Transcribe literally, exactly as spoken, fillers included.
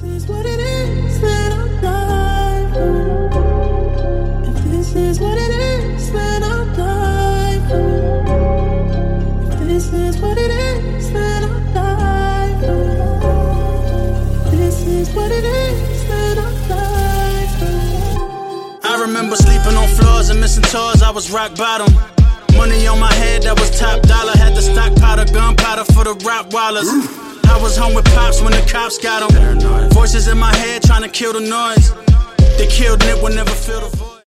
this is what it is, then I'll die for it. If this is what it is, then I'll die for it. If this is what it is, then I'll die for it. If this is what it is, then I'll die for it. I remember sleeping on floors and missing tours, I was rock bottom. Money on my head, that was top dollar. Had to stockpile gunpowder for the Rottweilers. I was home with pops when the cops got them. Voices in my head trying to kill the noise. They killed it, would never feel the voice.